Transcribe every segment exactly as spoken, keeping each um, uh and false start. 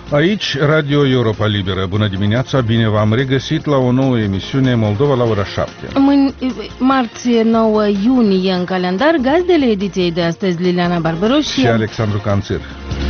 Aici, Radio Europa Liberă. Bună dimineața, bine v-am regăsit la o nouă emisiune Moldova la ora șapte. Mâine, marți nouă iunie în calendar, gazdele ediției de astăzi Liliana Barbaros și, și Alexandru Canțir.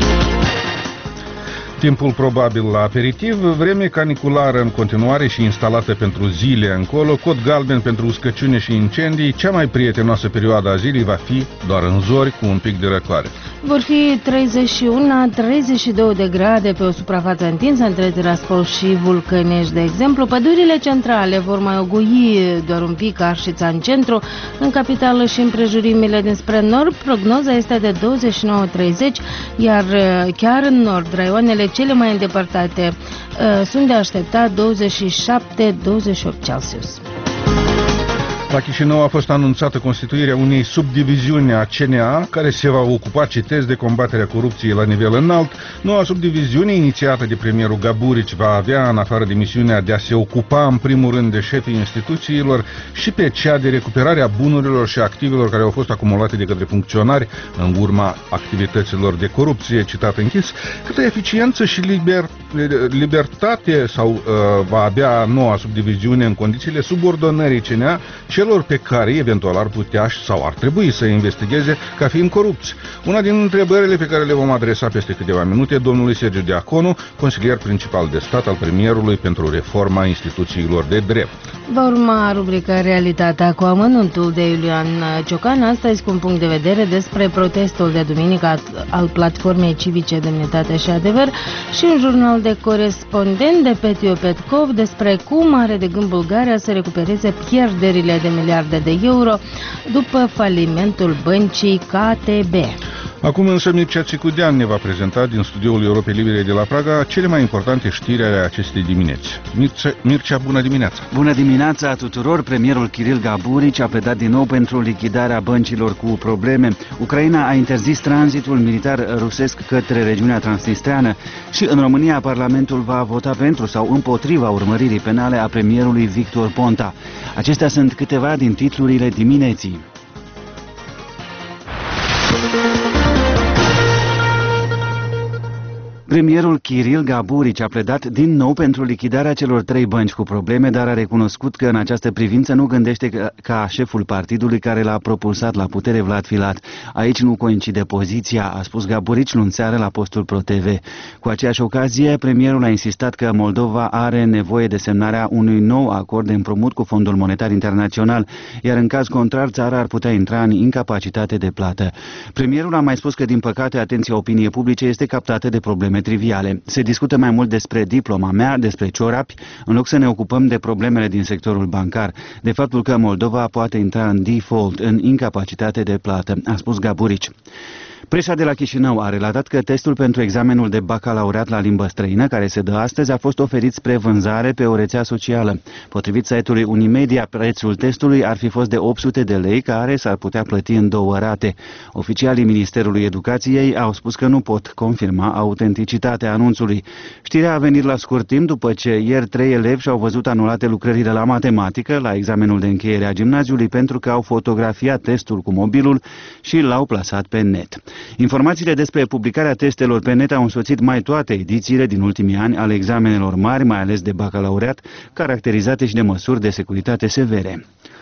Timpul probabil la aperitiv, vreme caniculară în continuare și instalată pentru zile încolo, cod galben pentru uscăciune și incendii, cea mai prietenoasă perioadă a zilei va fi doar în zori cu un pic de răcoare. Vor fi treizeci și unu - treizeci și două de grade pe o suprafață întinsă între Tiraspol și Vulcănești, de exemplu. Pădurile centrale vor mai ogui doar un pic Arșița în centru, în capitală și împrejurimile dinspre nord. Prognoza este de douăzeci și nouă - treizeci, iar chiar în nord, raioanele cele mai îndepărtate uh, sunt de așteptat douăzeci și șapte - douăzeci și opt Celsius. La Chișinău a fost anunțată constituirea unei subdiviziuni a C N A care se va ocupa, citez, de combaterea corupției la nivel înalt. Noua subdiviziune, inițiată de premierul Gaburici, va avea, în afară de misiunea de a se ocupa în primul rând de șefii instituțiilor, și pe cea de recuperarea bunurilor și activelor care au fost acumulate de către funcționari în urma activităților de corupție, citat închis. Câtă eficiență și liber, libertate sau uh, va avea noua subdiviziune în condițiile subordonării C N A celor pe care eventual ar putea sau ar trebui să investigheze ca fiind corupți? Una din întrebările pe care le vom adresa peste câteva minute domnului Sergiu Diaconu, consilier principal de stat al premierului pentru reforma instituțiilor de drept. Va urma rubrica Realitatea cu amănuntul de Iulian Ciocan, astăzi cu un punct de vedere despre protestul de duminică al Platformei Civice Demnitate și Adevăr, și un jurnal de corespondent de Petio Petkov despre cum are de gând Bulgaria să recupereze pierderile de miliarde de euro după falimentul băncii K T B. Acum însă Mircea Țicudean ne va prezenta din studioul Europei Libere de la Praga cele mai importante știri ale acestei dimineți. Mircea, Mircea, bună dimineața! Bună dimineața tuturor! Premierul Kiril Gaburici a pledat din nou pentru lichidarea băncilor cu probleme. Ucraina a interzis tranzitul militar rusesc către regiunea transnistreană și în România Parlamentul va vota pentru sau împotriva urmăririi penale a premierului Victor Ponta. Acestea sunt câteva din titlurile dimineții. Premierul Kiril Gaburici a pledat din nou pentru lichidarea celor trei bănci cu probleme, dar a recunoscut că în această privință nu gândește ca, ca șeful partidului care l-a propulsat la putere, Vlad Filat. Aici nu coincide poziția, a spus Gaburici luni seară la postul ProTV. Cu aceeași ocazie, premierul a insistat că Moldova are nevoie de semnarea unui nou acord de împrumut cu Fondul Monetar Internațional, iar în caz contrar țara ar putea intra în incapacitate de plată. Premierul a mai spus că, din păcate, atenția opiniei publice este captată de probleme triviale. Se discută mai mult despre diploma mea, despre ciorapi, în loc să ne ocupăm de problemele din sectorul bancar, de faptul că Moldova poate intra în default, în incapacitate de plată, a spus Gaburici. Presa de la Chișinău a relatat că testul pentru examenul de bacalaureat la limbă străină, care se dă astăzi, a fost oferit spre vânzare pe o rețea socială. Potrivit site-ului Unimedia, prețul testului ar fi fost de opt sute de lei, care s-ar putea plăti în două rate. Oficialii Ministerului Educației au spus că nu pot confirma autenticitatea anunțului. Știrea a venit la scurt timp după ce ieri trei elevi și-au văzut anulate lucrările la matematică la examenul de încheiere a gimnaziului pentru că au fotografiat testul cu mobilul și l-au plasat pe net. Informațiile despre publicarea testelor pe net au însoțit mai toate edițiile din ultimii ani ale examenelor mari, mai ales de bacalaureat, caracterizate și de măsuri de securitate severe.